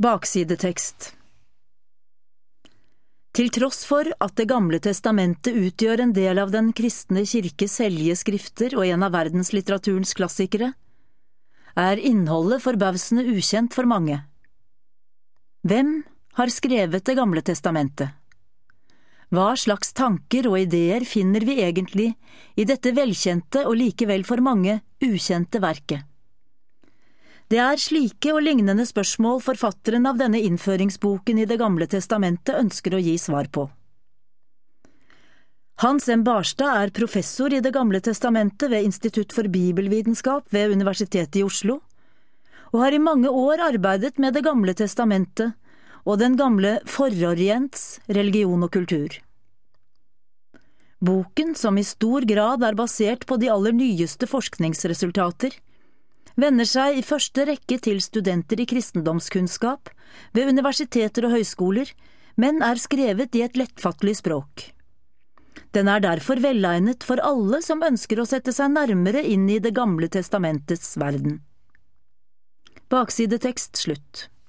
Baksidetekst. Til tross for at Det gamle testamentet utgjør en del av den kristne kirkes hellige skrifter og en av verdenslitteraturens klassikere, er innholdet forbausende ukjent for mange. Hvem har skrevet Det gamle testamentet? Hva slags tanker og ideer finner vi egentlig i dette velkjente og likevel for mange ukjente verket? Det er slike og lignende spørsmål forfatteren av denne innføringsboken i Det gamle testamentet ønsker å gi svar på. Hans M. Barstad er professor i Det gamle testamentet ved Institutt for Bibelvitenskap ved Universitetet i Oslo, og har i mange år arbeidet med Det gamle testamentet og den gamle fororients religion og kultur. Boken, som i stor grad er basert på de aller nyeste forskningsresultater, vender seg i første rekke til studenter i kristendomskunnskap ved universiteter og høyskoler, men er skrevet i et lettfattelig språk. Den er derfor velegnet for alle som ønsker å sette seg nærmere inn i Det gamle testamentets verden. Baksidetekst slutt.